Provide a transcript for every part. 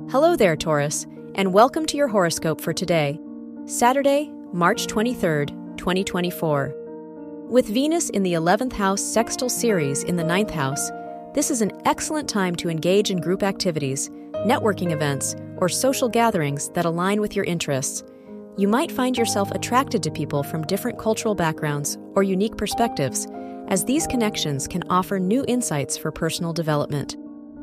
Hello there, Taurus, and welcome to your horoscope for today, Saturday, March 23rd, 2024. With Venus in the 11th house sextile Ceres in the 9th house, this is an excellent time to engage in group activities, networking events, or social gatherings that align with your interests. You might find yourself attracted to people from different cultural backgrounds or unique perspectives, as these connections can offer new insights for personal development.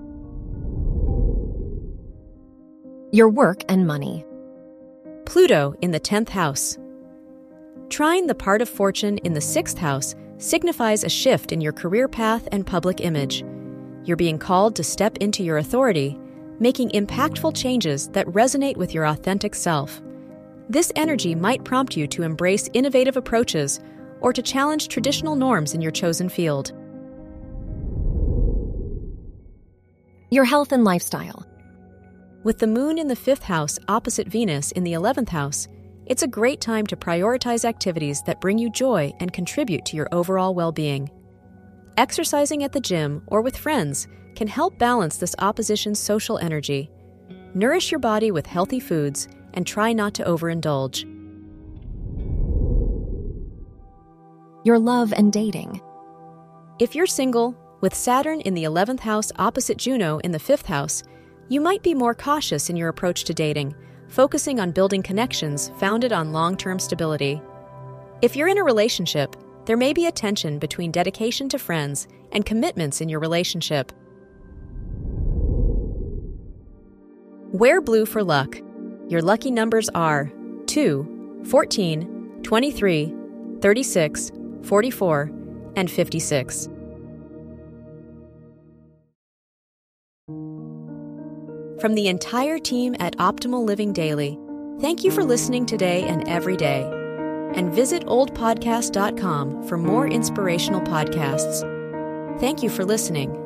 Your work and money. Pluto in the 10th house. Trine the part of fortune in the 6th house signifies a shift in your career path and public image. You're being called to step into your authority, making impactful changes that resonate with your authentic self. This energy might prompt you to embrace innovative approaches or to challenge traditional norms in your chosen field. Your health and lifestyle. With the moon in the 5th house opposite Venus in the 11th house, it's a great time to prioritize activities that bring you joy and contribute to your overall well-being. Exercising at the gym or with friends can help balance this opposition's social energy. Nourish your body with healthy foods and try not to overindulge. Your love and dating. If you're single, with Saturn in the 11th house opposite Juno in the 5th house, you might be more cautious in your approach to dating, focusing on building connections founded on long-term stability. If you're in a relationship, there may be a tension between dedication to friends and commitments in your relationship. Wear blue for luck. Your lucky numbers are 2, 14, 23, 36, 44, and 56. From the entire team at Optimal Living Daily, thank you for listening today and every day. And visit oldpodcast.com for more inspirational podcasts. Thank you for listening.